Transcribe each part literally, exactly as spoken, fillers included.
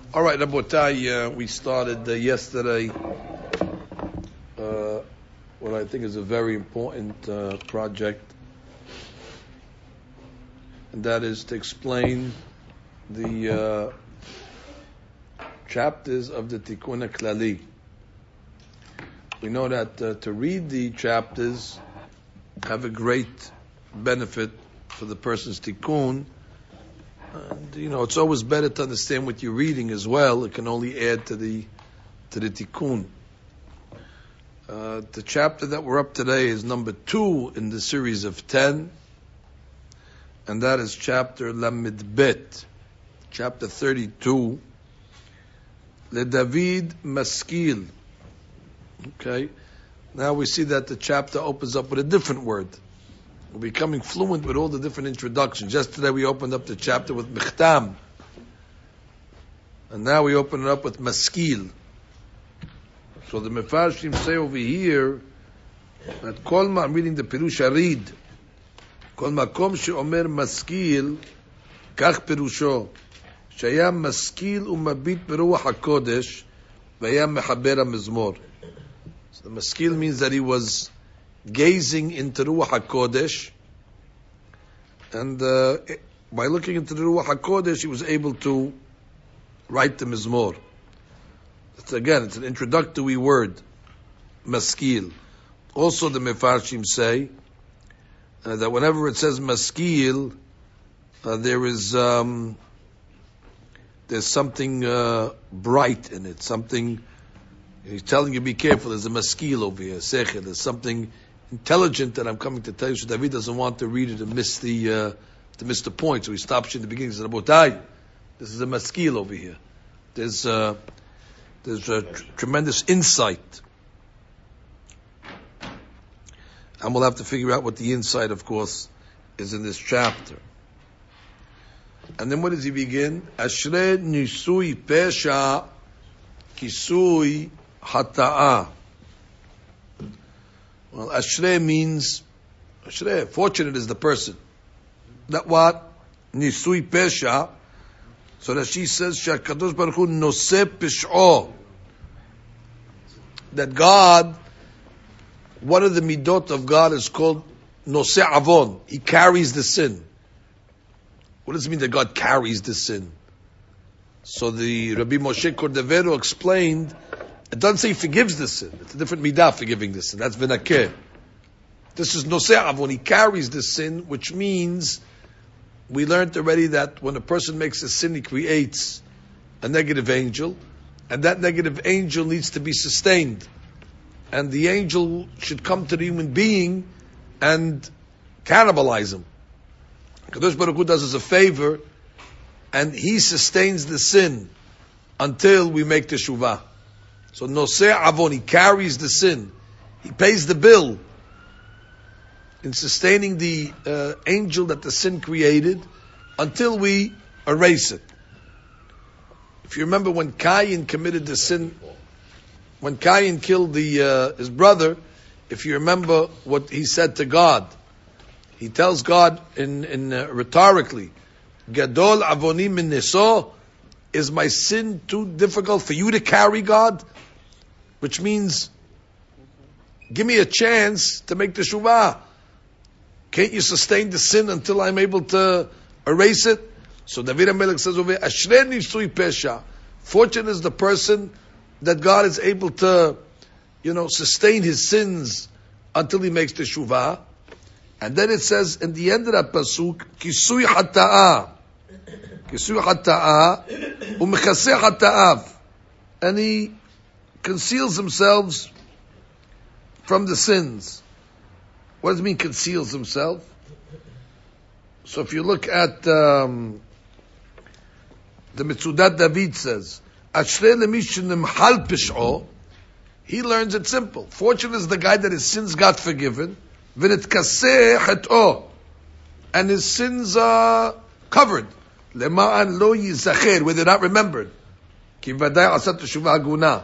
All right, Rabotai, uh, we started uh, yesterday uh, what I think is a very important uh, project, and that is to explain the uh, chapters of the Tikkun HaKlali. We know that uh, to read the chapters have a great benefit for the person's tikkun. And, you know, it's always better to understand what you're reading as well. It can only add to the to the tikkun. Uh, the chapter that we're up today is number two in the series of ten, and that is chapter Lamed Bet, chapter thirty-two. Le David Maskil. Okay, now we see that the chapter opens up with a different word. We're becoming fluent with all the different introductions. Yesterday we opened up the chapter with Mikhtam. And now we open it up with Maskil. So the Mefarshim say over here that Kol Ma, I'm reading the Pirush Arid. Kol Makom she'omer Maskil, Kach Pirusho. Shayam Maskil umabit beruach HaKodesh, Vayam Mechaber HaMizmor. So the Maskil means that he was gazing into Ruach HaKodesh, and uh, by looking into the Ruach HaKodesh, he was able to write the Mizmor. It's, again, it's an introductory word, Maskil. Also, the Mefarshim say uh, that whenever it says Maskil, uh, there is um, there's something uh, bright in it, something. He's telling you, be careful. There's a maskil over here, sechel. There's something intelligent that I'm coming to tell you. So David doesn't want to read it and miss the uh, to miss the point. So he stops you in the beginning. He says, "Rabotai, this is a maskil over here. There's uh, there's a tr- tremendous insight." And we'll have to figure out what the insight, of course, is in this chapter. And then what does he begin? Ashrei nisui pesha kisui Hata'ah. Well, Ashrei means, Ashrei, fortunate is the person. That what? Nisui Pesha. So that she says, Shakadosh Baruch Hu Noseh Pish'o. That God, one of the midot of God is called Noseh Avon. He carries the sin. What does it mean that God carries the sin? So the Rabbi Moshe Cordovero explained, it doesn't say he forgives the sin. It's a different midah forgiving the sin. That's v'nakeh. This is noseh avon. He carries the sin, which means we learned already that when a person makes a sin, he creates a negative angel, and that negative angel needs to be sustained. And the angel should come to the human being and cannibalize him. Kadosh Baruch Hu does us a favor, and he sustains the sin until we make teshuvah. So noseh avon, he carries the sin. He pays the bill in sustaining the uh, angel that the sin created until we erase it. If you remember when Cain committed the sin, when Cain killed the uh, his brother, if you remember what he said to God, he tells God in, in uh, rhetorically, Gadol avoni min neso, is my sin too difficult for you to carry, God? Which means, give me a chance to make the teshuvah. Can't you sustain the sin until I'm able to erase it? So David HaMelech says over here, Ashrei nisui pesha. Fortunate is the person that God is able to, you know, sustain his sins until he makes the teshuvah. And then it says in the end of that pasuk, kisui hata'ah. Kisui hata'ah, umechaseh hata'av. And he conceals himself from the sins. What does it mean, conceals himself? So if you look at um, the Mitzudat David says, Ashrei lemí shenimhal pish'o, he learns it simple. Fortunate is the guy that his sins got forgiven, v'nitkaseh chet'o, and his sins are covered. Lema'an lo yizacher, where they're not remembered. Ki v'day asat teshuvah haguna.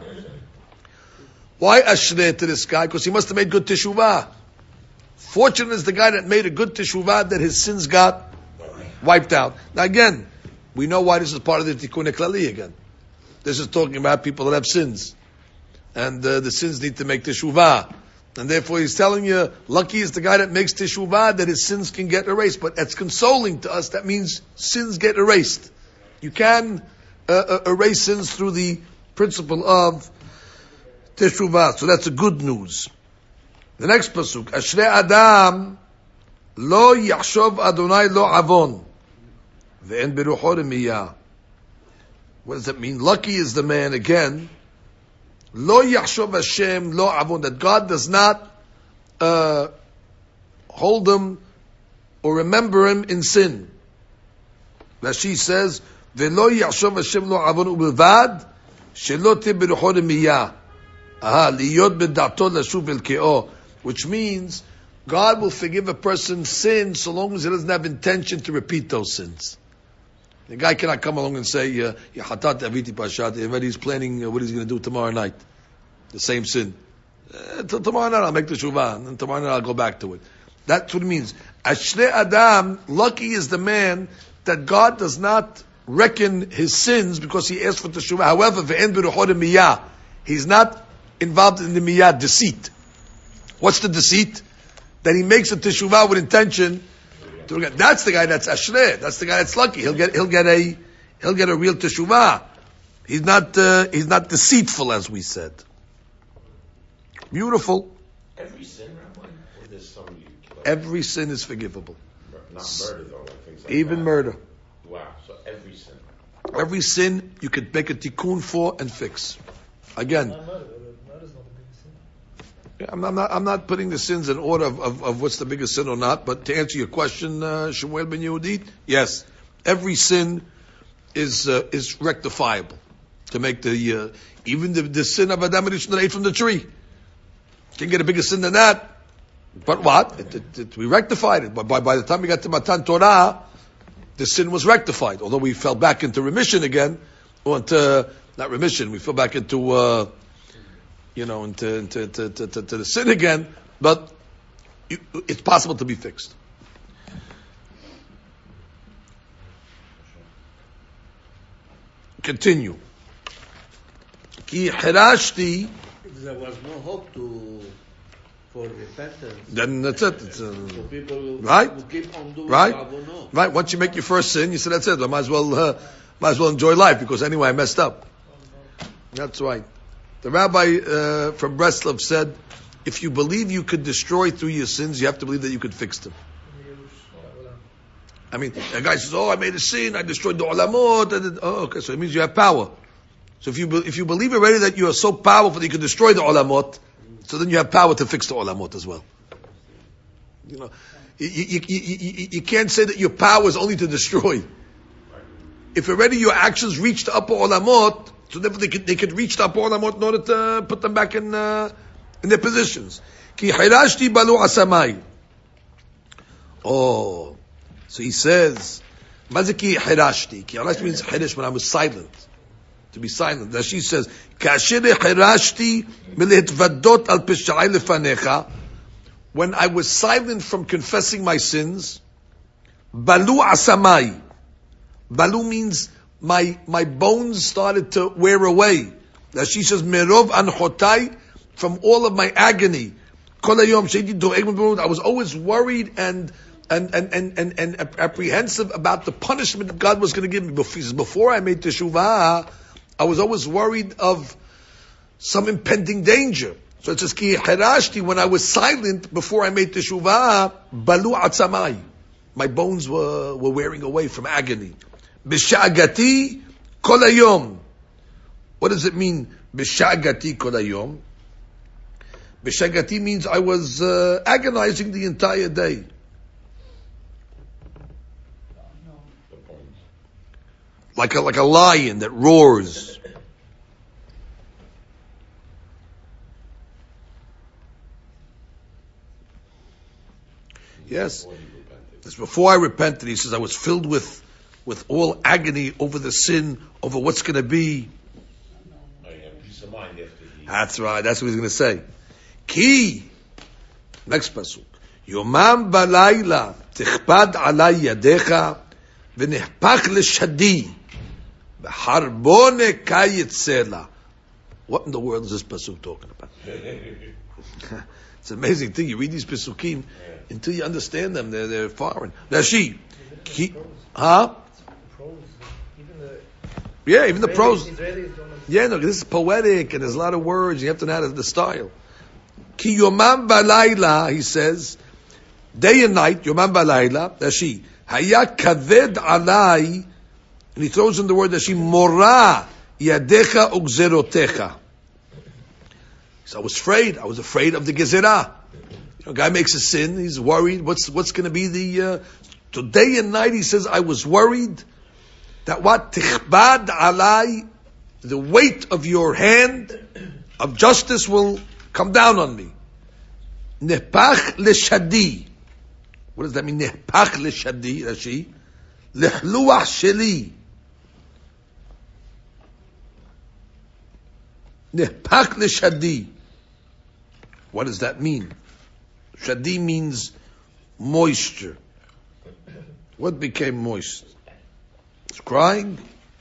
Why Ashrei to this guy? Because he must have made good teshuvah. Fortunate is the guy that made a good teshuvah that his sins got wiped out. Now again, we know why this is part of the Tikkun HaKlali again. This is talking about people that have sins. And uh, the sins need to make teshuvah. And therefore he's telling you, lucky is the guy that makes teshuvah, that his sins can get erased. But that's consoling to us. That means sins get erased. You can uh, uh, erase sins through the principle of teshuvah. So that's a good news. The next pasuk, Ashrei Adam lo yachshov Adonai lo avon ve'en berucho remiyah. What does that mean? Lucky is the man again. Lo yachshov Hashem lo avon, that God does not uh, hold him or remember him in sin. Rashi says, ve'lo yachshov Hashem lo avon u'bilvad shelo teh berucho remiyah. Aha, liyot b'dato lashuv el ke'o. Which means God will forgive a person's sin so long as he doesn't have intention to repeat those sins. The guy cannot come along and say, "Ya hatat aviti pashat." Already he's planning uh, what he's going to do tomorrow night. The same sin. Uh, t- tomorrow night I'll make the shuvah, and tomorrow night I'll go back to it. That's what it means. Ashrei Adam, lucky is the man that God does not reckon his sins because he asked for the shuvah. However, ve'en berucho remiyah, he's not involved in the miyah deceit. What's the deceit? That he makes a teshuvah with intention to get. That's the guy that's ashrei. That's the guy that's lucky. He'll get he'll get a he'll get a real teshuvah. He's not uh, he's not deceitful, as we said. Beautiful. Every sin, Rabbi, or there's some you kill? Every sin is forgivable. Not murder though, like things like Even that. murder. Wow. So every sin. Every sin you could make a tikkun for and fix. Again. Yeah, I'm, not, I'm not. I'm not putting the sins in order of, of, of what's the biggest sin or not. But to answer your question, uh, Shemuel ben Yehudit, yes, every sin is uh, is rectifiable. To make the uh, even the, the sin of Adam Rishon that ate from the tree, can't get a bigger sin than that. But what? It, it, it, we rectified it. But by, by the time we got to Matan Torah, the sin was rectified. Although we fell back into remission again, or into not remission, we fell back into. Uh, You know, into, into, into, to, to, to the sin again, but you, it's possible to be fixed. Continue. Ki hirashti. There was no hope to for repentance. Then that's it. It's, uh, So people will, right? will keep on doing Right? avono. Right. Once you make your first sin, you say that's it. I might as well, uh, might as well enjoy life because anyway I messed up. That's right. The rabbi uh, from Breslov said, if you believe you could destroy through your sins, you have to believe that you could fix them. I mean, a guy says, oh, I made a sin, I destroyed the olamot. And, oh, okay, so it means you have power. So if you be, if you believe already that you are so powerful that you can destroy the olamot, so then you have power to fix the olamot as well. You know, you, you, you, you, you can't say that your power is only to destroy. If already your actions reach the upper olamot, so therefore they could, they could reach the upper olamot in order to put them back in uh, in their positions. Ki hirashti balu asamai. Oh, so he says, maziki hirashti. Ki hirashti means hirish, when I was silent. To be silent. That she says, kasher hirashti milhitvadot al peshai lefanecha. When I was silent from confessing my sins, balu asamai. Balu means my my bones started to wear away. That she says, merov anchotai, from all of my agony. Kol hayom she'edi, I was always worried and and and and and, and apprehensive about the punishment that God was going to give me. Before I made teshuvah, I was always worried of some impending danger. So it says, ki hirashti, when I was silent before I made teshuvah, balu atzamai, my bones were were wearing away from agony. B'sha'agati kol hayom. What does it mean? B'sha'agati kol hayom. B'sha'agati means I was uh, agonizing the entire day. Like a like a lion that roars. Yes. That's before I repented. He says I was filled with with all agony over the sin, over what's going to be. I have peace of mind after he... That's right. That's what he's going to say. Ki. Next pasuk. Yomam balayla tichpad alay yadecha v'nehpach l'shadi Harbone kayitzela. What in the world is this pasuk talking about? It's an amazing thing. You read these pasukim until you understand them. They're they're foreign. Rashi, Ki, huh? Even the Yeah, even the prose. Israelis don't Yeah, no, this is poetic and there's a lot of words. You have to know the style. Ki yomam balayla, he says, day and night, yomam balayla, Rashi, hayat kaved alai, and he throws in the word Rashi, mora yadecha ugzerotecha. So I was afraid. I was afraid of the gezerah. You know, a guy makes a sin. He's worried. What's what's going to be the? Uh, so day and night, he says, I was worried that what tichbad alai, the weight of your hand of justice will come down on me. Nehpach leshadi. What does that mean? Nehpach leshadi, Rashi. Lehluach sheli. Nehpach leshadi. What does that mean? Shadi means moisture. What became moist? It's crying.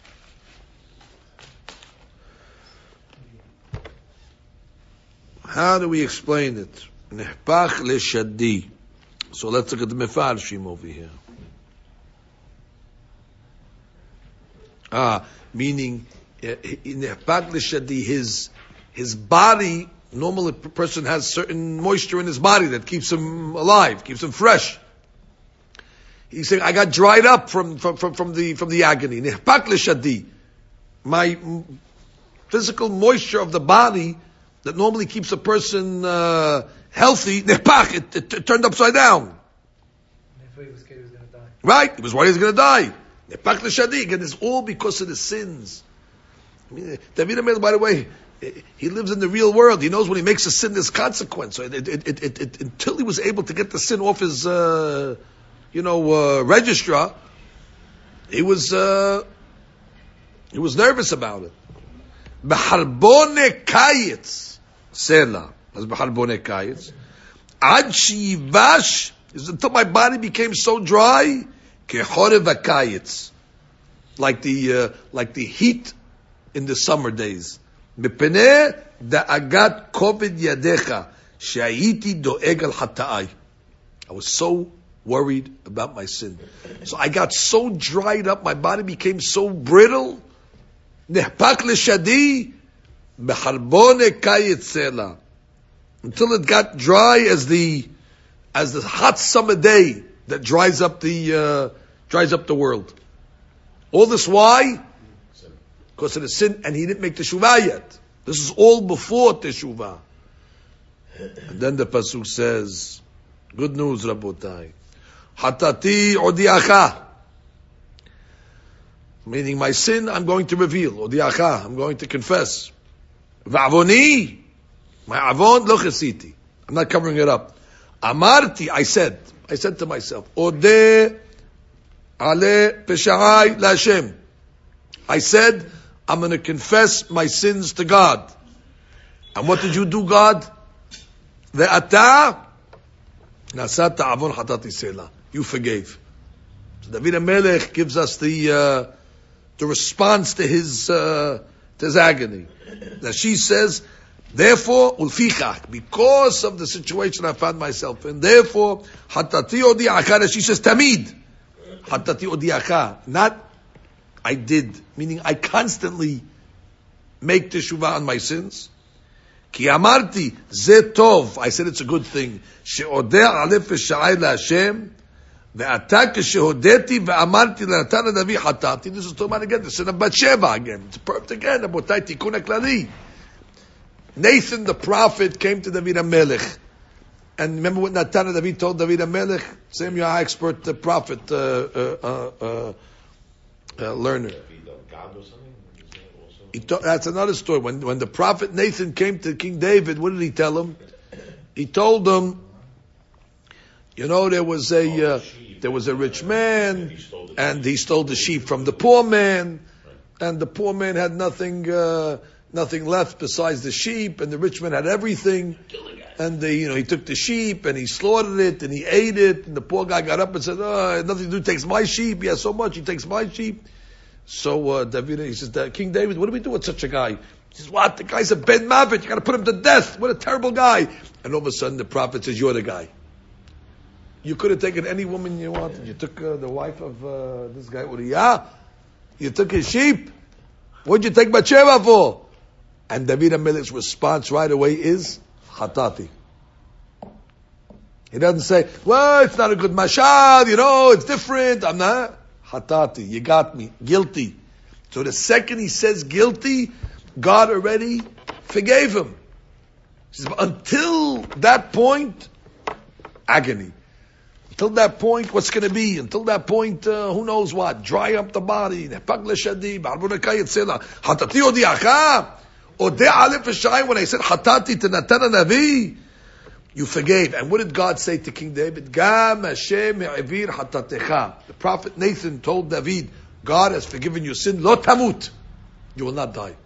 How do we explain it? Nehpach leshadi. So let's look at the mefarshim over here. Ah, meaning nehpach leshadi. His his body. Normally, a person has certain moisture in his body that keeps him alive, keeps him fresh. He's saying, "I got dried up from from from, from the from the agony." Nehpach leshadi. My physical moisture of the body that normally keeps a person uh, healthy, nehpach, it, it, it turned upside down. He was scared he was going to die. Right? He was worried he was going to die. Nehpach leshadi. Again, it's all because of the sins. I mean, David HaMelech, by the way, he lives in the real world. He knows when he makes a sin, there's consequence. So it, it, it, it, it, until he was able to get the sin off his, uh, you know, uh, registrar, he was uh, he was nervous about it. B'harbone kayitz sela, as b'harbone kayitz, ad shivash, until my body became so dry, kechorev kayitz, like the uh, like the heat in the summer days. מפני דאגת כובד ידיך שהייתי דואג על חטאי. I was so worried about my sin. So I got so dried up, my body became so brittle. נהפך לשדי בחרבון קייצלה. Until it got dry as the as the hot summer day that dries up the uh, dries up the world. All this why? Because of the sin, and he didn't make teshuvah yet. This is all before teshuvah. And then the pasuk says, good news, Rabotai. Hatati odiacha. Meaning my sin, I'm going to reveal. Odiacha, I'm going to confess. Va'avoni, my avon lo chesiti. I'm not covering it up. Amarti, I said, I said to myself, Odeh ale pesha'ai la'Hashem. I said, I'm going to confess my sins to God. And what did you do, God? Ve'ata nasat avon hatati sela. You forgave. So David HaMelech gives us the uh, the response to his uh, to his agony. That she says, therefore, ulfichach, because of the situation I found myself in, therefore, hatati odiacha. She says, tamid, hatati odiacha, not I did, meaning I constantly make teshuvah on my sins. Ki amarti ze tov. I said it's a good thing. She'odeh alef v'sha'ai la'Hashem ve'ata k'shehodeti ve'amarti l'natan ha'navi hatati. This is talking about again the sin of Bathsheba again. It's perfect again. Abotai tikun ha'klali. Nathan the prophet came to David HaMelech. And remember what Natan HaNavi told David HaMelech? Same your expert the prophet uh, uh, uh, uh, Uh, learner. He to, that's another story. When when the prophet Nathan came to King David, what did he tell him? He told him, you know, there was a uh, there was a rich man, and he stole the sheep from the poor man, and the poor man had nothing uh, nothing left besides the sheep, and the rich man had everything. And the, you know, he took the sheep and he slaughtered it and he ate it. And the poor guy got up and said, "Oh, nothing to do. Takes my sheep. He has so much. He takes my sheep." So uh, David, he says, King David, what do we do with such a guy? He says, what? The guy's a Ben Mavet. You got to put him to death. What a terrible guy. And all of a sudden the prophet says, you're the guy. You could have taken any woman you wanted. You took uh, the wife of uh, this guy Uriah. You took his sheep. What'd you take Bathsheba for? And David HaMelech's response right away is, Hatati. He doesn't say, well, it's not a good mashal, you know, it's different. I'm not. Hatati, you got me. Guilty. So the second he says guilty, God already forgave him. He says, until that point, agony. Until that point, what's going to be? Until that point, uh, who knows what? Dry up the body. When I said hatati to Natan HaNavi, you forgave. And what did God say to King David? Gam Hashem me'avir hatatecha. The prophet Nathan told David, God has forgiven your sin. Lo tamut. You will not die.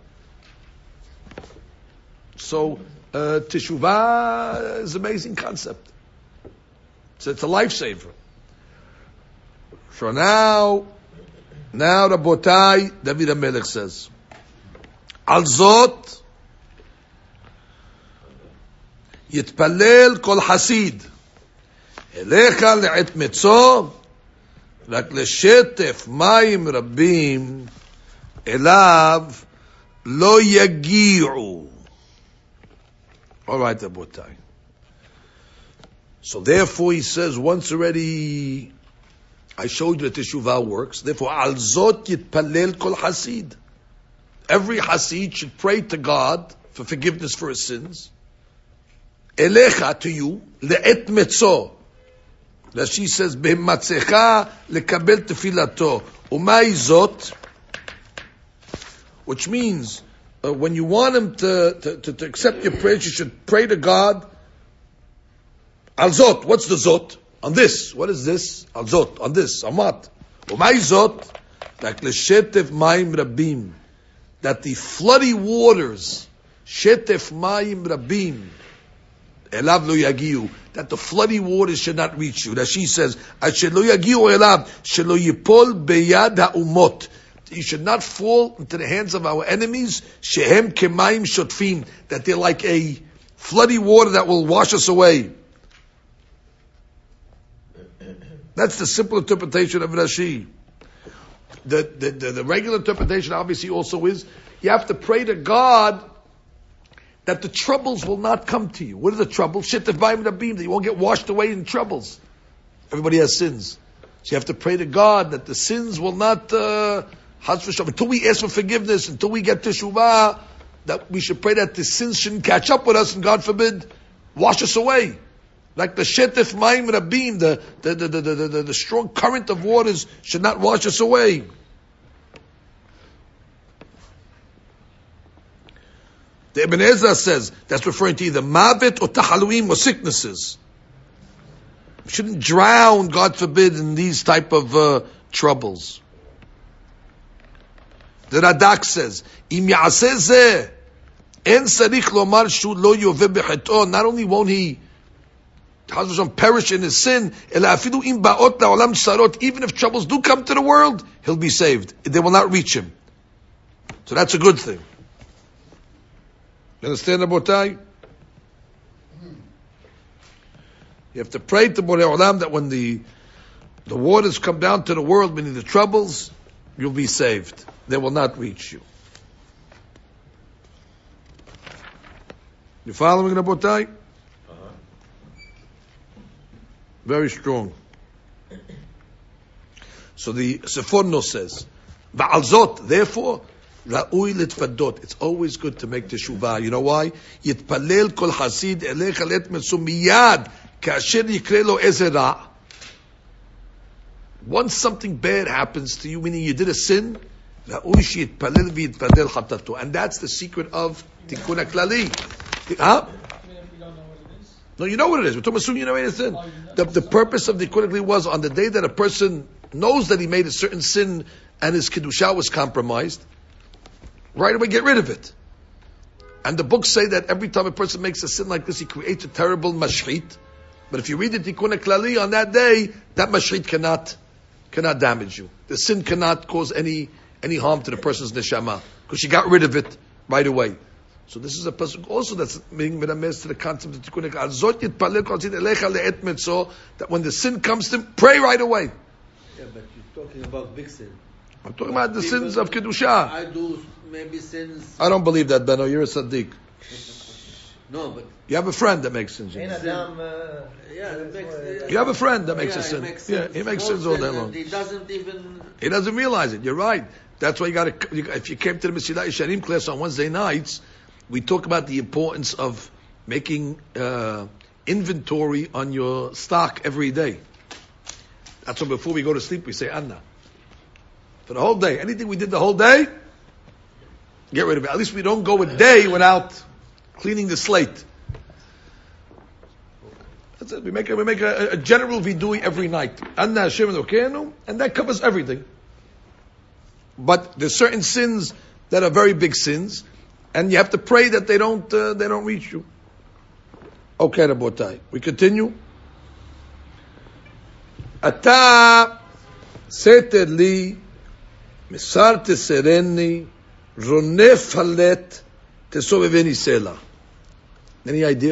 So, uh, teshuvah is an amazing concept. So it's a lifesaver. So now, now Rabotai, David HaMelech says, Al zot, yitpalel kol hasid, elecha le'et metzo, רק לשטף מים רבים, אליו לא יגיעו. All right, Rabotai. So therefore he says, once already I showed you that Teshuvah works, therefore, al zot yitpalel kol hasid. Every hasid should pray to God for forgiveness for his sins. Elecha, to you, le'et metzo. That she says, be'matzecha lekabel tefilato. Umay zot, which means, uh, when you want him to, to, to, to accept your prayers, you should pray to God. Al zot, what's the zot? On this. What is this? Al zot, on this. On what? Umay zot, like l'shetef mayim rabim, that the floody waters, shetef mayim rabim, elav lo yagiu, that the floody waters should not reach you. That she says, asher lo yagiu elav, shelo yipol beyad ha'umot. You should not fall into the hands of our enemies, shehem kemayim shotfim, that they're like a floody water that will wash us away. That's the simple interpretation of Rashi. The, the, the, the regular interpretation obviously also is, you have to pray to God that the troubles will not come to you. What are the troubles? Shit that by the beam, that you won't get washed away in troubles. Everybody has sins. So you have to pray to God that the sins will not, uh, until we ask for forgiveness, until we get teshuvah, that we should pray that the sins shouldn't catch up with us and God forbid, wash us away. Like the shetef mayim rabim, the the, the, the, the, the the strong current of waters should not wash us away. The Ibn Ezra says that's referring to either mavet or tahaluim or sicknesses. We shouldn't drown, God forbid, in these type of uh, troubles. The Radak says, Im ya'aseh zeh, en sarich lomar shu lo yoveh b'chet'o. Not only won't he perish in his sin, even if troubles do come to the world, he'll be saved. They will not reach him. So that's a good thing. You understand, Rabotai? You have to pray to Borei Olam that when the the waters come down to the world, meaning the troubles, you'll be saved. They will not reach you. You following, Rabotai? Very strong. So the Seforno says, Va'alzot, therefore, Ra'ui litfadot. It's always good to make teshuvah. You know why? Yitpalel kol hasid elecha let metzum miyad kasher yikre lo ezera. Once something bad happens to you, meaning you did a sin, Ra'ui sheyitpalel v'yitpalel chatato. And that's the secret of Tikkun HaKlali. Huh? No, you know what it is. We're talking about soon, you know what it is. The, the purpose of the Tikkun was on the day that a person knows that he made a certain sin and his Kedusha was compromised, right away get rid of it. And the books say that every time a person makes a sin like this, he creates a terrible mashrit. But if you read the Tikkun HaKlali on that day, that mashrit cannot, cannot damage you. The sin cannot cause any, any harm to the person's neshama because she got rid of it right away. So this is a pasuk also that's being merames to the concept of tikkun ekar. Zot yitpalel kol tzid elecha le'et metzo, that when the sin comes to him, pray right away. Yeah, but you're talking about big sin. I'm talking about the People- sins of kedusha. I do maybe sins. I don't believe that, Benno. You're a tzaddik. No, but You have a friend that makes sins. Ein Adam, uh, yeah, it makes, uh, You have a friend that makes yeah, a sin. He makes Yeah, sins. he makes Small sins all sin day and long. He doesn't even. He doesn't realize it. You're right. That's why you got to. If you came to the Mesilat Yesharim class on Wednesday nights, we talk about the importance of making uh, inventory on your stock every day. That's why before we go to sleep we say Anna. For the whole day, anything we did the whole day, get rid of it. At least we don't go a day without cleaning the slate. That's it. We make a, we make a, a general vidui every night. Anna Hashem Elokeinu, and that covers everything. But there's certain sins that are very big sins, and you have to pray that they don't uh, they don't reach you. Okay, Rabotai. We continue. Ata seter li misar tesereni ronef halet tesoveveni sela. Any idea?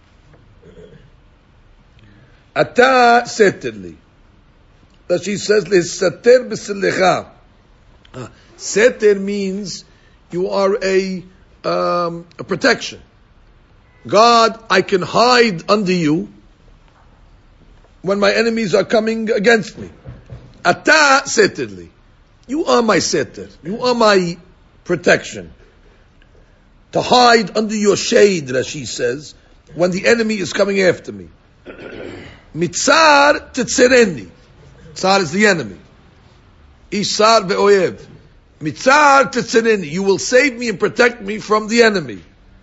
Ata seter li. That she says lesater b'selecha. Uh, Seter means you are a um, a protection. God, I can hide under you when my enemies are coming against me. Ata seterli. You are my seter. You are my protection. To hide under your shade, Rashi says, when the enemy is coming after me. Mitzar tetzereni. Tzar is the enemy. Isar ve'oyev. Mitzar tetzereni. You will save me and protect me from the enemy.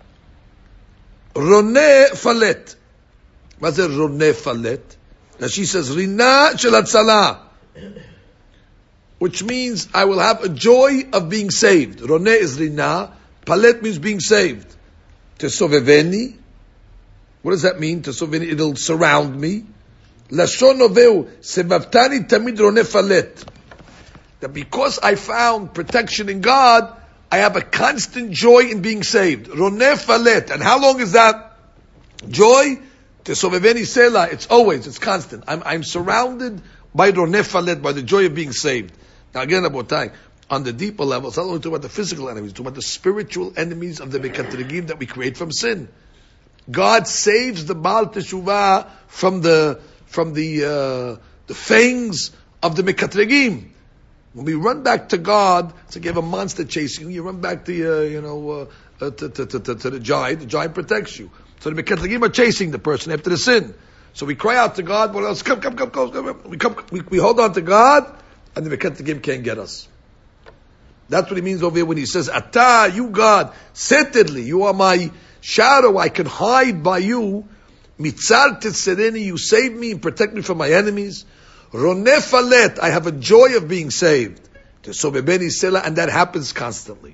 Roneh falet. What's it, Roneh falet? Now she says, Rina shel hatzalah. Which means I will have a joy of being saved. Roneh is Rina. Palet means being saved. Tesoveveni. What does that mean? Tesoveveni, it'll surround me. Lashon oveu sebavtani tamid roneh falet. That because I found protection in God, I have a constant joy in being saved. Roneh falet. And how long is that joy? Tesoveveni sela. It's always, it's constant. I'm, I'm surrounded by roneh falet, by the joy of being saved. Now again, Rabotai, on the deeper level, it's not only talking about the physical enemies, it's talking about the spiritual enemies of the Mekatrigim that we create from sin. God saves the Baal Teshuvah from the from the uh, the fangs of the Mekatrigim. When we run back to God, it's like you have a monster chasing you. You run back to uh, you know uh, uh, to, to, to, to, to the giant. The giant protects you. So the Mekatrigim are chasing the person after the sin. So we cry out to God. What else? Come, come, come, come, come. We come. We, we hold on to God, and the Mekatrigim can't get us. That's what he means over here when he says, Ata, you God, setedly, you are my shadow, I can hide by you. Mitzar tetzereni, you save me and protect me from my enemies. Roneh falet, I have a joy of being saved. Tesobebeni sela, and that happens constantly.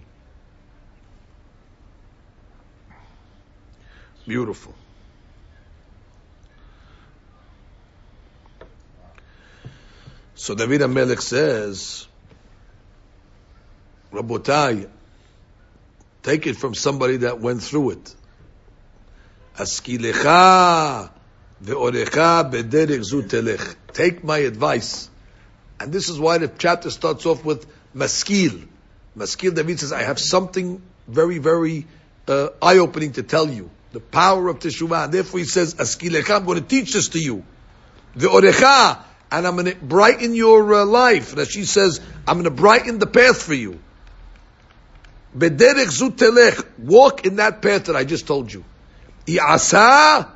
Beautiful. So David HaMelech says, Rabotai, take it from somebody that went through it. Askilecha ve'orecha bederech zu telech. Take my advice. And this is why the chapter starts off with maskil. Maskil, David says, I have something very, very uh, eye-opening to tell you. The power of Teshuvah. And therefore he says, Askilecha, I'm going to teach this to you. Ve'orecha, and I'm going to brighten your uh, life. Rashi says, I'm going to brighten the path for you. Bederech zu telech, walk in that path that I just told you. I'asa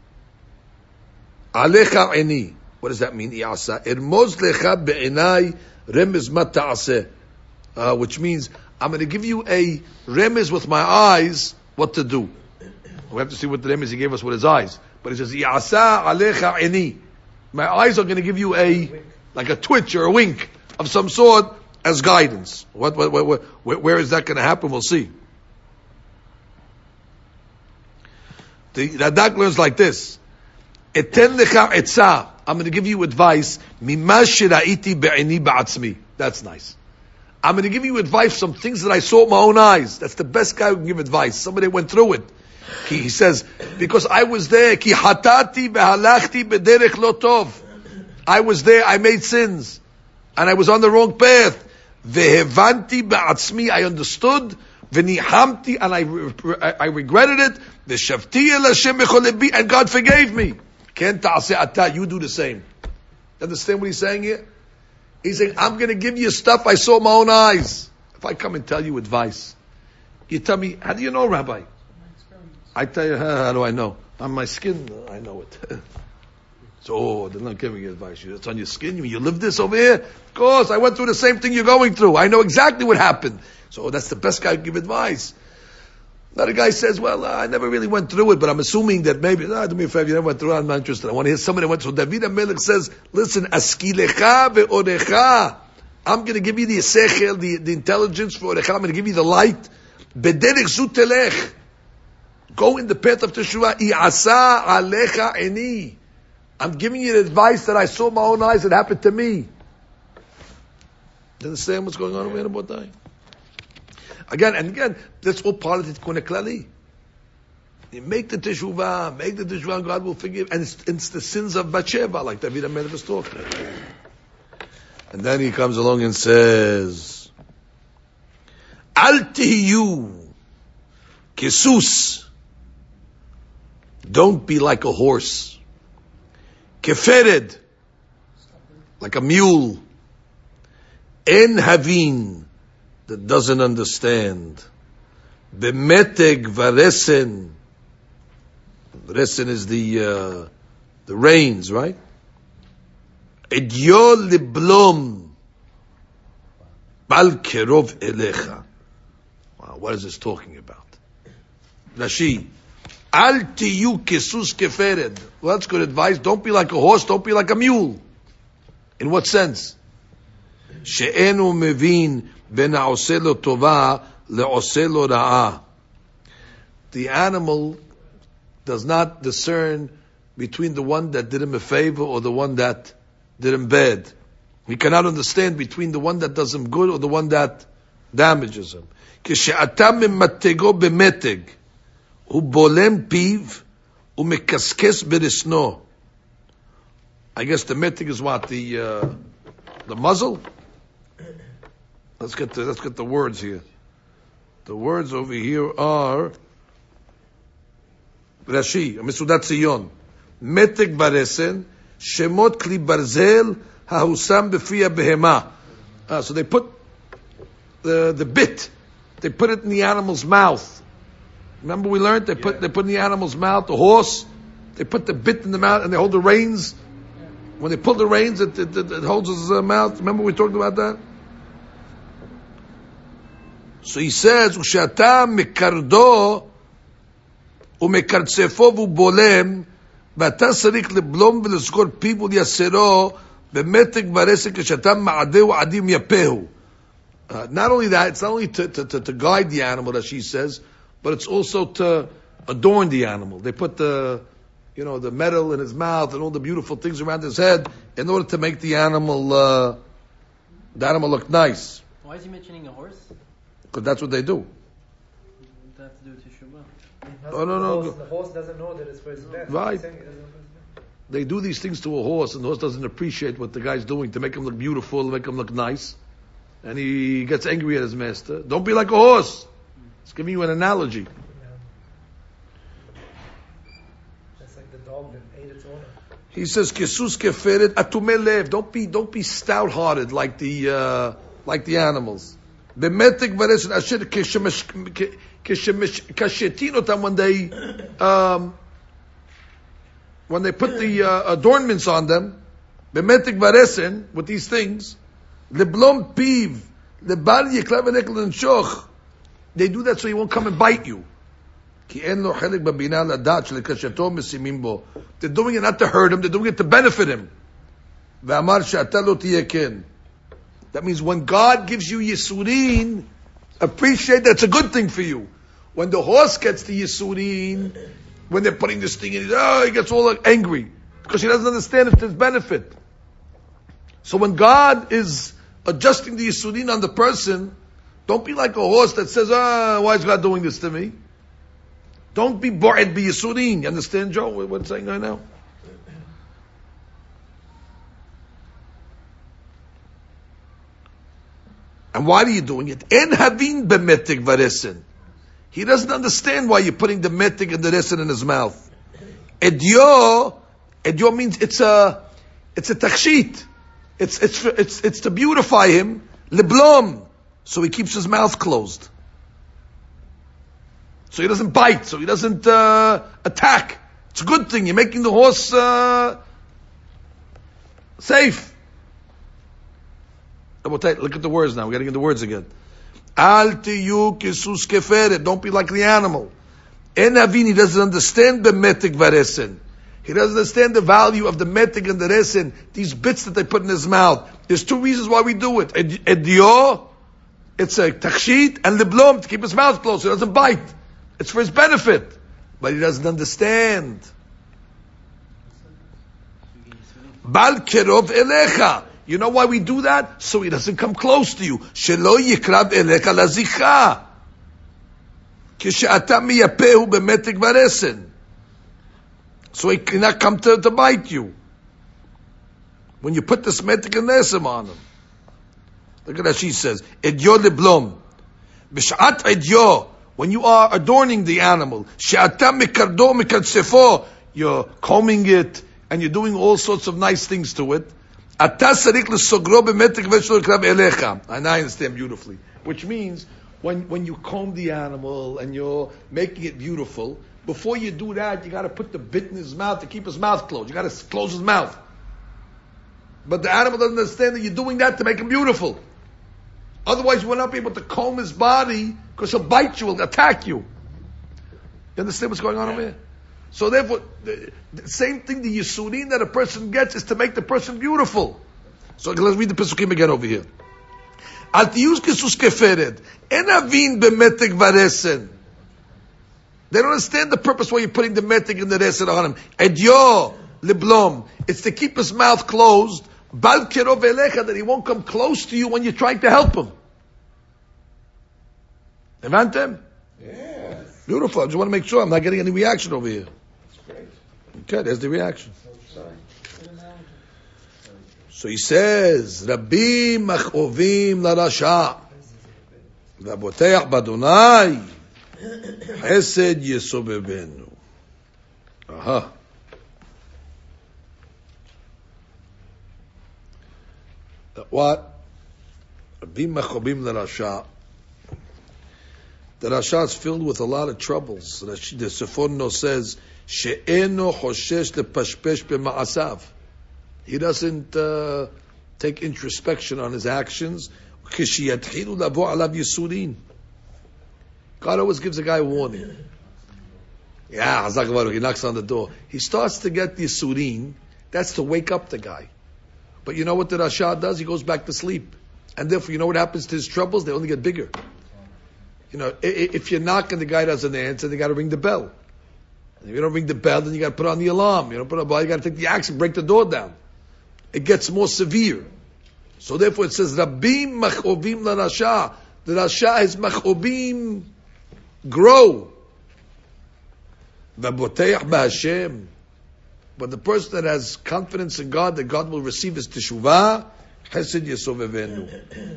alecha eni. What does that mean? I'asa ermoz lecha be'enai remez ma ta'aseh, which means I'm going to give you a remez with my eyes what to do. We have to see what the remez he gave us with his eyes. But he says I'asa alecha eni. My eyes are going to give you a like a twitch or a wink of some sort as guidance. What, what, what, what where, where is that going to happen? We'll see. The Radak learns like this: Eten lecha etzah. I'm going to give you advice. Mima shira'iti be'eni ba'atzmi. That's nice. I'm going to give you advice, some things that I saw with my own eyes. That's the best guy who can give advice. Somebody went through it. He, he says, because I was there, ki hatati behalachti bederech lo tov. I was there, I made sins. And I was on the wrong path. Vehevanti ba'atzmi, I understood. V'nihamti, and I, I, I regretted it. V'shavti el Hashem b'chol lebi, and God forgave me. Ken ta'aseh ata, you do the same. Understand what he's saying here? He's saying, I'm going to give you stuff I saw with my own eyes. If I come and tell you advice, you tell me, how do you know, Rabbi? I tell you, how do I know? On my skin, I know it. So, oh, they're not giving you advice. It's on your skin. You, you live this over here? Of course, I went through the same thing you're going through. I know exactly what happened. So that's the best guy to give advice. Another guy says, well, uh, I never really went through it, but I'm assuming that maybe, ah, do me a favor, you never went through it, I'm not interested. I want to hear somebody that went through. David HaMelech says, listen, askilecha ve'orecha. I'm going to give you the sechel, the, the intelligence for orecha. I'm going to give you the light. Bederech zu telech. Go in the path of Teshuvah. I'asa alecha eni. I'm giving you the advice that I saw with my own eyes that happened to me. You understand what's going on over here about that? Again and again, that's all part of the Tikkun HaKlali. You make the teshuvah, make the teshuvah, and God will forgive. And it's, it's the sins of Bathsheba, like David HaMelech was talking about. And then he comes along and says, Al tihiyu kesus. Don't be like a horse. Kefered, like a mule. En havin, that doesn't understand. Bemeteg varesen. Varesen is the uh, the reins, right? Edyol liblom. Bal kerov elecha. Wow, what is this talking about? Rashi. Al tiyu kesus kefered. Well, that's good advice. Don't be like a horse. Don't be like a mule. In what sense? She'enu mevin ben ha'oseh lo tova le'oseh lo ra'ah. The animal does not discern between the one that did him a favor or the one that did him bad. He cannot understand between the one that does him good or the one that damages him. Kishe'atam mimatego bemeteg. הוא בולם פיו ומקסקס ברסנו. I guess the metig is what? The uh, the muzzle? Let's get the, let's get the words here. The words over here are Rashi, Mesudat Zion. Metig baresen, shemot kli barzel, hahusam befiya behema. Uh, so they put the, the bit, they put it in the animal's mouth. Remember we learned they put yeah. they put in the animal's mouth, the horse, they put the bit in the mouth and they hold the reins. When they pull the reins, it, it, it, it holds his uh, mouth. Remember we talked about that? So he says, "Ushata mekardo umekartsefo v'bolem v'ata sarich leblom v'leskor piv v'yasero v'metek v'aresek k'shata ma'adeu adim yapehu." Not only that, it's not only to, to, to, to guide the animal, that she says, but it's also to adorn the animal. They put the, you know, the metal in his mouth and all the beautiful things around his head in order to make the animal, uh, the animal look nice. Why is he mentioning a horse? Because that's what they do. What does that have to do with Teshuvah? Oh, no, no. The horse, the horse doesn't know that it's for his death. Right. He's saying he doesn't know for his death. They do these things to a horse, and the horse doesn't appreciate what the guy's doing to make him look beautiful, to make him look nice. And he gets angry at his master. Don't be like a horse. It's giving you an analogy. Yeah. That's like the dog that ate its owner. He says, "Kesus keferet atumei lev." Don't be, don't be stout-hearted like the, uh, like the animals. Bemetek varesin asher kashetin otam, when they, um, when they put the uh, adornments on them. Bemetek varesin, with these things. Leblom piv, lebal yeklav enekelenshoch. They do that so he won't come and bite you. They're doing it not to hurt him, they're doing it to benefit him. That means when God gives you Yisurin, appreciate that's a good thing for you. When the horse gets the Yisurin, when they're putting this thing in, oh, he gets all angry because he doesn't understand if there's benefit. So when God is adjusting the Yisurin on the person. Don't be like a horse that says, ah, why is God doing this to me? Don't be bo'ed bi Yisurin. You understand, Joe, what I'm saying right now? And why are you doing it? En havin bemetik varesin. He doesn't understand why you're putting the metik and the resin in his mouth. Edyo, edyo means it's a, it's a takshit. It's, it's, it's, it's to beautify him. Liblom. So he keeps his mouth closed. So he doesn't bite. So he doesn't, uh, attack. It's a good thing. You're making the horse, uh, safe. Look at the words now. We're getting into words again. Al tiyu kisus keferet. Don't be like the animal. En havin, he doesn't understand the metik varesen. He doesn't understand the value of the metik and the resen. These bits that they put in his mouth. There's two reasons why we do it. Edyo, it's a takshit, and liblom, to keep his mouth closed so he doesn't bite. It's for his benefit. But he doesn't understand. Bal kerov elecha. You know why we do that? So he doesn't come close to you. Shelo yikrab eleka lazicha. Kishe'ata miyapehu bemetik varesen. So he cannot come to, to bite you. When you put this metik and nesim on him. Look at that she says. Edyo liblom. B'shat edyo. When you are adorning the animal. She'ata mikardo mikadsefo. You're combing it and you're doing all sorts of nice things to it. And I understand beautifully. Which means, when, when you comb the animal and you're making it beautiful, before you do that, you gotta put the bit in his mouth to keep his mouth closed. You gotta close his mouth. But the animal doesn't understand that you're doing that to make him beautiful. Otherwise, you will not be able to comb his body, because he'll bite you, he'll attack you. You understand what's going on over here? So therefore, the, the same thing, the Yisurin that a person gets is to make the person beautiful. So let's read the Pesukim again over here. Al tiyuz kisus keferet. En havin bemetek varesen. They don't understand the purpose why you're putting the metek and the resen on him. Edyo, liblom. It's to keep his mouth closed. Bal kerov elecha, that he won't come close to you when you're trying to help him. Evantem? Yeah. Beautiful. I just want to make sure I'm not getting any reaction over here. That's great. Okay, there's the reaction. Sorry. So he says, Rabbi machovim larasha, v'aboteach badonai, chesed yesobebenu. Aha. That what? Rabbi machovim larasha. The Rasha is filled with a lot of troubles. The Seforno says, "She'eno choshesh lepashpesh b'ma'asav." He doesn't uh, take introspection on his actions. K'sheyatchilu lavo alav yisurin. God always gives a guy a warning. Yeah, he knocks on the door. He starts to get the yisurin. That's to wake up the guy. But you know what the Rasha does? He goes back to sleep. And therefore, you know what happens to his troubles? They only get bigger. You know, if you knock and the guy doesn't answer, they got to ring the bell. And if you don't ring the bell, then you got to put on the alarm. You don't put on the bell, you got to take the axe and break the door down. It gets more severe. So therefore, it says, Rabbim machovim larasha. The rasha is machovim grow. V'boteach b'Hashem. But the person that has confidence in God, that God will receive his teshuvah, chesed yesovevenu.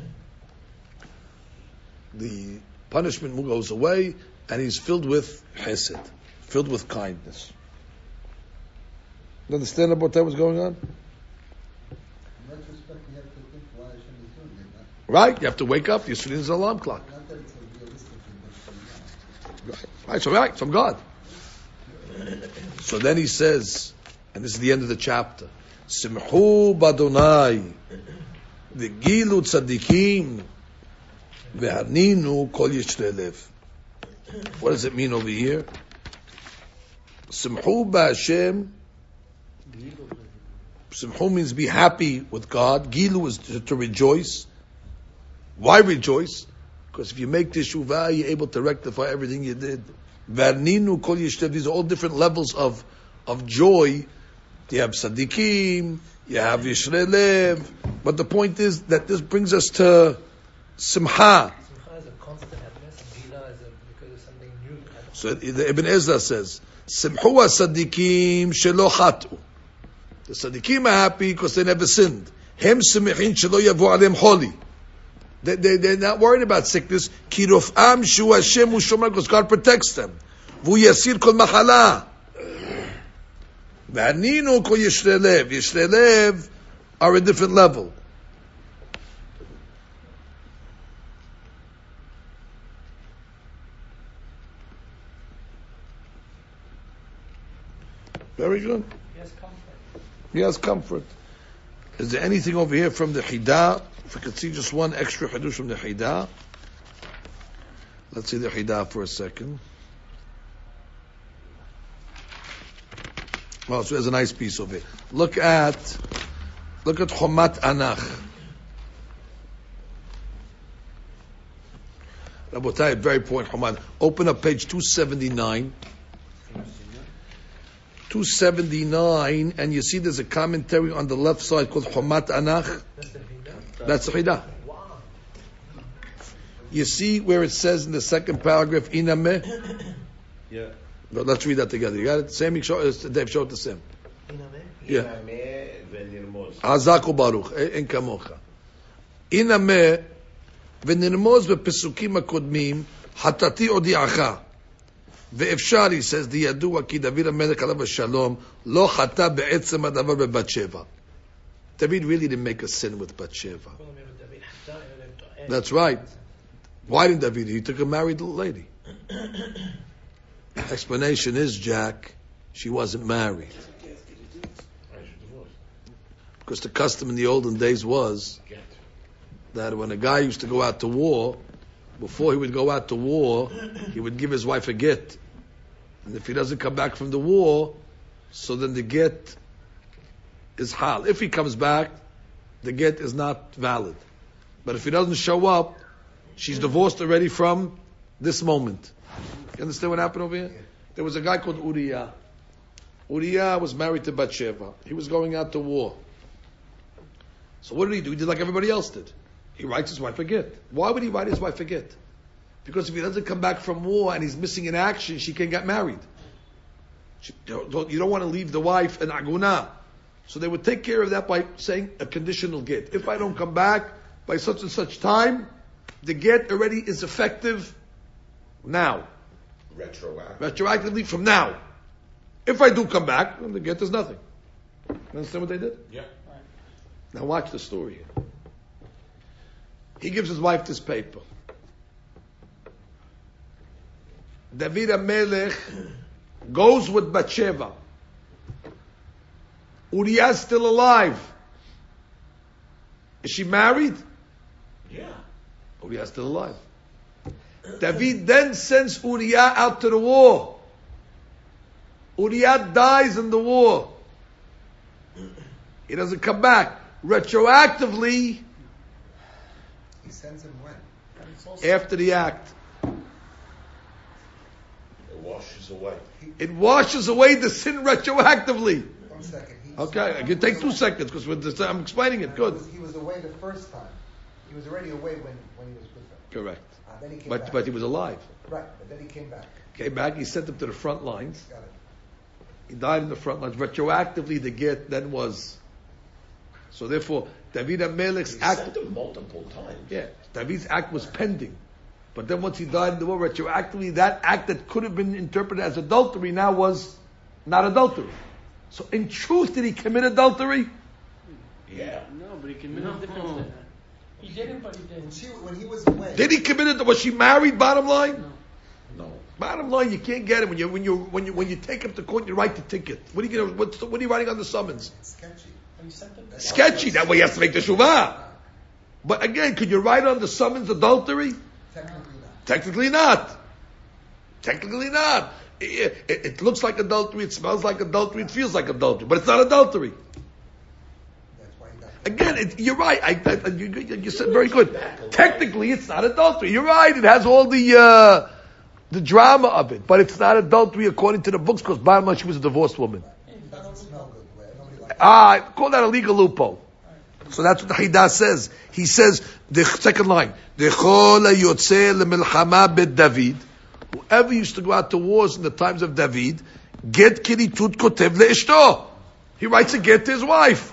The punishment goes away, and he's filled with chesed, filled with kindness. You understand about that? What's going on? In that respect, you have to think why Hashem is doing it. Right? You have to wake up. You're sitting an alarm clock. Not that it's a realistic thing, but Right. Right. So right. From God. So then he says, and this is the end of the chapter. Simchu badonai, v'gilu tzadikim. Ve'haninu kol yishrei lev. What does it mean over here? Simchu ba'Hashem. Simchu means be happy with God. Gilu is to, to rejoice. Why rejoice? Because if you make teshuvah, you're able to rectify everything you did. Ve'haninu kol yishrei lev. These are all different levels of, of joy. You have tzadikim, you have yishrei lev, But the point is that this brings us to Simcha. Simcha is a constant happiness, and Gila is a, because of something new. So the Ibn Ezra says, Simchu ha-sadikim shelo chatu. The Sadiqim are happy because they never sinned. Hem simichin shelo yavu alem holi. They, they, they're not worried about sickness. Ki rof'am shu Hashem u'shomar, because God protects them. V'u yasir kol machala. V'haninu kol yishrei lev. Yishrei lev are a different level. Very good. Yes, comfort. He has comfort. Is there anything over here from the Hidah? If we could see just one extra Hadush from the Hidah. Let's see the Hidah for a second. Well, so there's a nice piece over here. Look at, look at Chomat Anach. Rabotai, very important Chomat. Open up page two seventy-nine. two seventy-nine, and you see there's a commentary on the left side called Chomat Anach. That's the Gila. That's the Chidah. Wow. You see where it says in the second paragraph, Inameh? Yeah. But let's read that together. You got it? Same, Dave, show it the same. Yeah. Inameh v'nirmoz. Hazak u'baruch, en kamocha. Inameh v'nirmoz b'pesukim ha'kodmim, hatati odi'acha. ואפשר, he says, the ידוע כי דוד המלך עליו השלום לא חטא בעצם הדבר בבת שבע. David really didn't make a sin with Bat Sheva. That's right. Why didn't David? He took a married lady. Explanation is, Jack, she wasn't married. Because the custom in the olden days was that when a guy used to go out to war, before he would go out to war, he would give his wife a get. And if he doesn't come back from the war, so then the get is hal. If he comes back, the get is not valid. But if he doesn't show up, she's divorced already from this moment. You understand what happened over here? There was a guy called Uriah. Uriah was married to Bathsheba. He was going out to war. So what did he do? He did like everybody else did. He writes his wife a get. Why would he write his wife a get? Because if he doesn't come back from war and he's missing in action, she can get married. She, you don't, you don't want to leave the wife in aguna. So they would take care of that by saying a conditional get. If I don't come back by such and such time, the get already is effective now. Retroactive. Retroactively from now. If I do come back, then the get is nothing. You understand what they did? Yeah. Now watch the story here. He gives his wife this paper. David HaMelech goes with Bathsheba. Uriah is still alive. Is she married? Yeah. Uriah is still alive. David then sends Uriah out to the war. Uriah dies in the war. He doesn't come back. Retroactively, He sends him when? after the act, It washes away. it washes away the sin retroactively. One second. He, Okay, I can take two seconds because I'm explaining it. He Good. was, he was away the first time. He was already away when, when he was with her. Correct. Ah, then he came But back. but he was alive. Right, but then he came back. Came back. He sent him to the front lines. Got it. He died in the front lines. Retroactively, the get then was. So therefore, David HaMelech's He act. sent him multiple times. Yeah, David's act was pending. But then once he died in the war, retroactively, that act that could have been interpreted as adultery now was not adultery. So in truth, did he commit adultery? Yeah. No, but he committed a different sin. He didn't, but he When, did. she, when he was away, Did he commit it? Was she married? Bottom line. No. Bottom line, you can't get it when you when you when you when you take up the court. You write the ticket. What are you gonna? What's the, what are you writing on the summons? it's sketchy. And he sent him. That's Sketchy. That way he has to make the shuvah. But again, could you write on the summons adultery? Technically not. Technically not. Technically not. It, it, it looks like adultery. It smells like adultery. It feels like adultery, but it's not adultery. That's why he got Again, it, you're right. I, I, you, you said very good. Technically, it's not adultery. You're right. It has all the uh, the drama of it, but it's not adultery according to the books. Because bottom line, she was a divorced woman. It doesn't smell good. Way. Nobody likes Ah, call that a legal loophole. So that's what the Haidah says. He says, the second line, Dechol yotzeh lemilchama bet David. Whoever used to go out to wars in the times of David, get kiritut kotev leishto. He writes a get to his wife.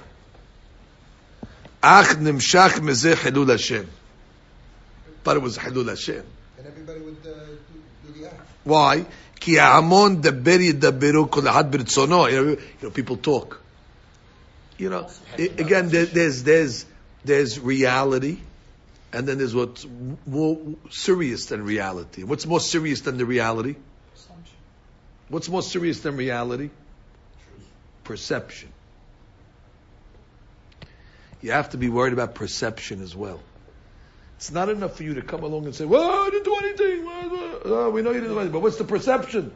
Ach nimshach mezeh chilul Hashem. But it was chilul Hashem. And everybody would uh, do, do the act. Why? Ki ha'amon daber yidaberu kol ahad b'ritzono. You know, people talk. You know, I- again, there, there's there's there's reality, and then there's what's more serious than reality. What's more serious than the reality? What's more serious than reality? Perception. You have to be worried about perception as well. It's not enough for you to come along and say, well, I didn't do anything. Well, uh, we know you didn't do anything. But what's the perception?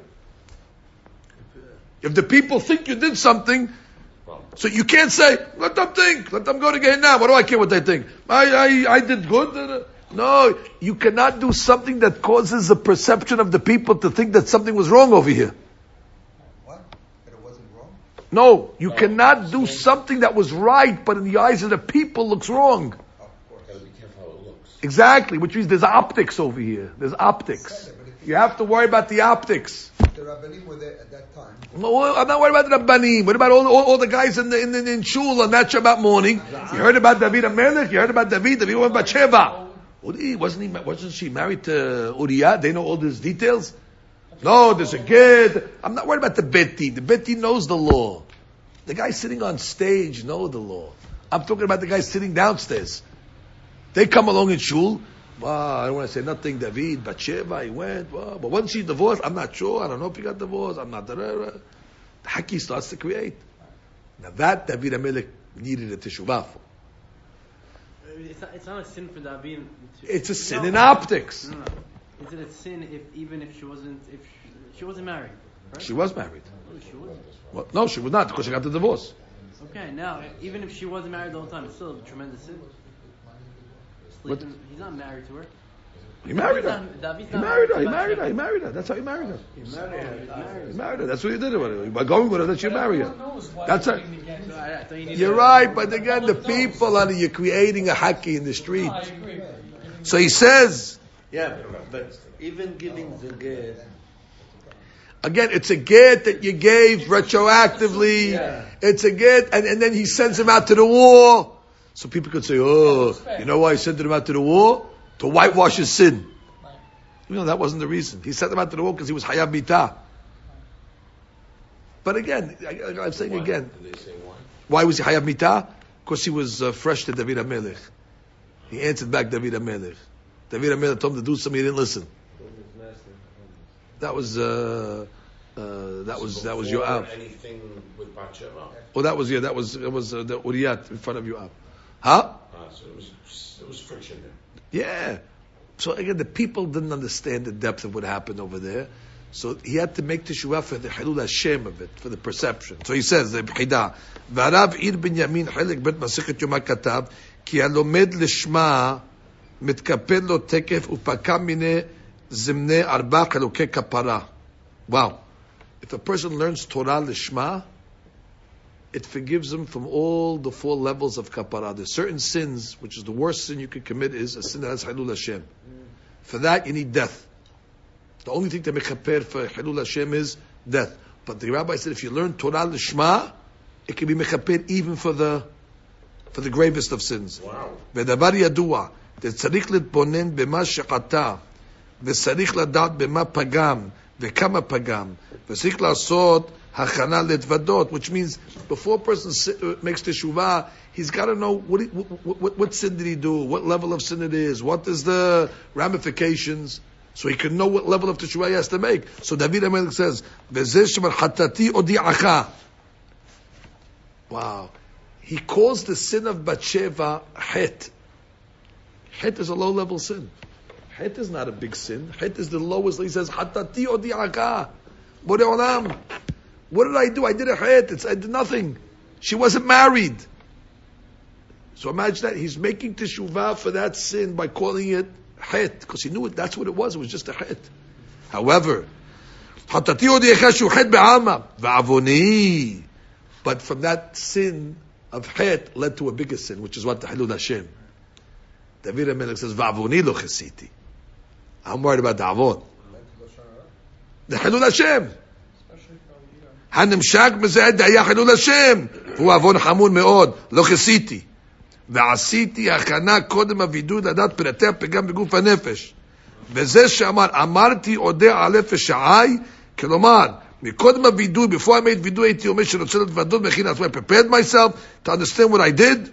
If the people think you did something, so you can't say, let them think, let them go to Gehenna. What do I care what they think? I, I, I did good. No, you cannot do something that causes the perception of the people to think that something was wrong over here. What? That it wasn't wrong? No, you cannot do something that was right, but in the eyes of the people looks wrong. Of course. Gotta be careful how it looks. Exactly, which means there's optics over here. There's optics. You have to worry about the optics. The Rabbanim were there at that time. No, I'm not worried about the Rabbanim. What about all, all, all the guys in the in, in, in shul on that Shabbat morning? You heard about David HaMelech? You heard about David? David went Bathsheba. Wasn't he? Wasn't she married to Uriah? They know all these details. No, there's a kid. I'm not worried about the Beti. The Beti knows the law. The guys sitting on stage know the law. I'm talking about the guys sitting downstairs. They come along in shul. Wow, I don't want to say nothing. David, Bathsheba, he went. Wow, but wasn't she divorced? I'm not sure. I don't know if he got divorced. I'm not. The Haki starts to create. Now that David HaMelech needed a teshuvah for. It's not, it's not a sin for David. To, It's a sin no, in optics. No, no. Is it a sin if even if she wasn't if she, she wasn't married? Right? She was married. Oh, she was. Well, no, she was not because she got the divorce. Okay, now even if she wasn't married the whole time, it's still a tremendous sin. What? Sleeping, he's not married to her. He married her. David's not- David's He not married her. He to married her. Bathsheba. He married her. That's how he married her. He's married. He married her. That's what he did with her. By going with her, that you marry her. That's it. it. So I, I thought you needed You're a- right, but again, the people are you're creating a haki in the street. No, I agree. So he says, Yeah, but even giving the get, again, it's a get that you gave retroactively. Yeah. It's a get, and, and then he sends him out to the war. So people could say, oh, you know why he sent him out to the war? To whitewash his sin. You know, that wasn't the reason. He sent him out to the war because he was Hayab Mitah. But again, I, I'm saying Why? again, Did they say why? why was he Hayab Mitah? Because he was uh, fresh to David HaMelech. He answered back David HaMelech. David HaMelech told him to do something, he didn't listen. That was, uh, uh, that was, that was Before Yoav. anything with Bathsheba? Oh, that was, yeah, that was, it was uh, the Uriyat in front of Yoav. Huh? Ah, so it was, there was friction there. Yeah. So again, the people didn't understand the depth of what happened over there. So he had to make teshuvah for the Hilul Hashem of it, for the perception. So he says, the B'chidah, V'arav Ir ben Yamin Chelik Bet Masichet Yoma Katav, Ki halomed lishma mitkapel lo tekef upaka mine zimne arba chalukei kapara. Wow. If a person learns Torah lishma, it forgives him from all the four levels of kapara. There's certain sins, which is the worst sin you could commit, is a sin that has Hilul Hashem. For that, you need death. The only thing to make mechaper for Hilul Hashem is death. But the rabbi said, if you learn Torah Lishma, it can be mechaper even for the for the gravest of sins. Wow. ודבר ידוע, צריך להתבונן במה שחטא, וצריך לדעת במה פגם, וכמה פגם, וצריך לעשות הכנה להתוודות, which means before a person makes teshuvah, he's got to know what, he, what, what, what sin did he do, what level of sin it is, what is the ramifications, so he can know what level of teshuvah he has to make. So David HaMelech says, "V'zeh shemer hatati odi'acha." Wow. He calls the sin of Bathsheba het. Het is a low level sin. Het is not a big sin. Het is the lowest. He says, hatati odi'acha. Borei olam. What did I do? I did a het. It's, I did nothing. She wasn't married. So imagine that. He's making teshuvah for that sin by calling it het. Because he knew it. That's what it was. It was just a het. However, hatati odi'acha shu het be'alma. Va'avoni. But from that sin, of Het led to a bigger sin, which is what the Hilul Hashem. David HaMelech says, Va'avoni lo chesiti. I'm worried about the Avon. The Hilul Hashem. הנמשק בזה דהיה חילול השם, והוא עוון חמור מאוד, לא כיסיתי. ועשיתי הכנה קודם הווידוי לדעת פרטי הפגם בגוף הנפש. וזה שאמר, אמרתי אודה על אפס שעי, כלומר, מקודם הווידוי, before I made וידוי, הייתי אומר שרוצה להתוודות, מכין עצמי, I prepared myself to understand what I did,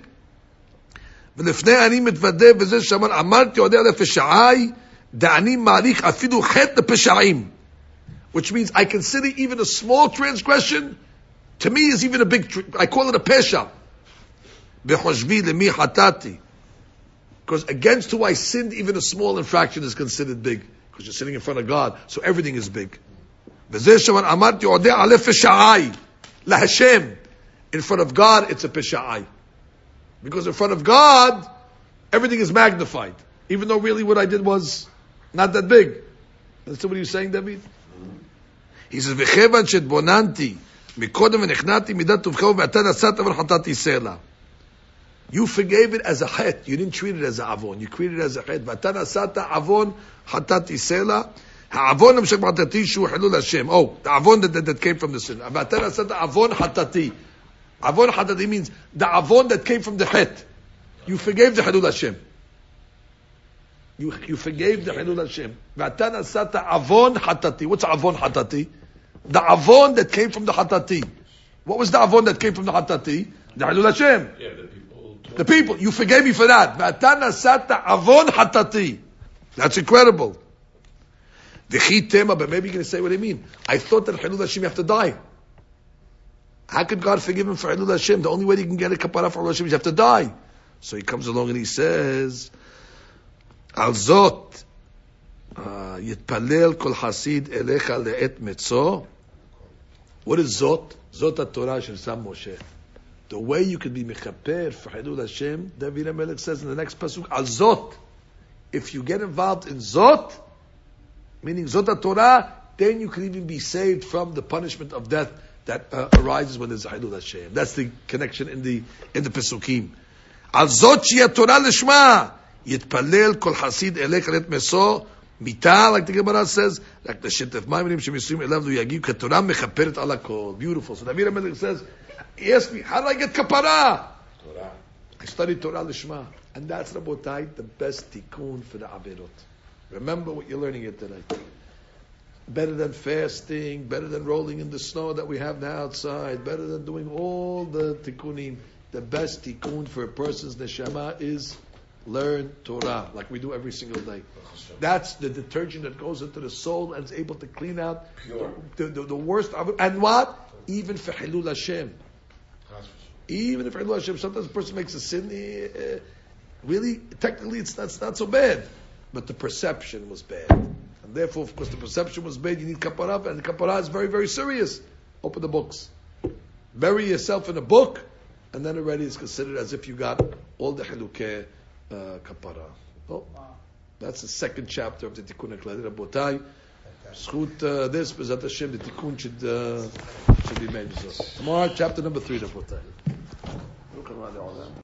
ולפני אני מתוודה, וזה שאמר, אמרתי אודה על אפס שעי, דעני מעריך אפילו חטא לפשעים. Which means I consider even a small transgression, to me is even a big, tr- I call it a pesha. Bechoshvi lemi hatati. Because against who I sinned, even a small infraction is considered big. Because you're sitting in front of God, so everything is big. V'zeh sheman amarti odeh alef pesha'ai. LaHashem. In front of God, it's a pesha'ai. Because in front of God, everything is magnified. Even though really what I did was not that big. That's what you're saying, David? He says, "V'chevan shedbonanti mikodem v'nechnati midat tovchau ve'ata nasat avar hatati sela." You forgave it as a chet. You didn't treat it as a avon. You treated it as a chet. Ve'ata nasat avon hatati sela. Ha'avon hamshach hatati shu hilul Hashem. Oh, the avon that, that, that came from the sin. Ve'ata nasat avon hatati. Avon hatati means the avon that came from the chet. You forgave the hilul Hashem. You, you forgave the Hilul Hashem. V'ata nasata avon hatati. What's avon hatati? The avon that came from the hatati. What was the avon that came from the hatati? The Hilul Hashem. Yeah, the people. The people. You forgave me for that. V'ata nasata avon hatati. That's incredible. V'chi tema, but maybe you're going to say what I mean. I thought that Hilul Hashem you have to die. How could God forgive him for Hilul Hashem? The only way you can get a kapara for Hilul Hashem is you have to die. So he comes along and he says, על זאת, יתפלל כל חסיד אליך לעת מצוא. What is זאת? זאת התורה של שם משה. The way you can be mechaper for Hilul Hashem, David HaMelech says in the next pasuk, על זאת. If you get involved in זאת, meaning זאת התורה, then you can even be saved from the punishment of death that uh, arises when there's a Hilul Hashem. That's the connection in the in the pasukim. על זאת שהיא התורה לשמה. יתפלל כל חסיד אליך לעת מסו, מיתה, like the Gemara says, like the shit of Maimonides שמסורים אליו לא יגיעו, כתורה מכפרת על הכל. Beautiful. So David HaMelech says, he asked me, how do I get kapara? Torah. I studied Torah Lishma. And that's, Rabotai, the best tikkun for the Averot. Remember what you're learning here tonight. Better than fasting, better than rolling in the snow that we have now outside, better than doing all the tikkunim. The best tikkun for a person's neshama is learn Torah, like we do every single day. That's the detergent that goes into the soul and is able to clean out Pure. the, the, the worst of it. And what? Even for Hilul Hashem. Even if Hilul Hashem, sometimes a person makes a sin, uh, really, technically it's not, it's not so bad. But the perception was bad. And therefore, of course, the perception was bad, you need kapara, and kapara is very, very serious. Open the books. Bury yourself in a book, and then already it's considered as if you got all the Hilukeh Uh, kapara. Oh, that's the second chapter of the Tikkun HaKlali. Rabotai, Zchut uh, this, B'ezrat Hashem, the Tikkun should, uh, should be made. So, tomorrow, chapter number three, Rabotai.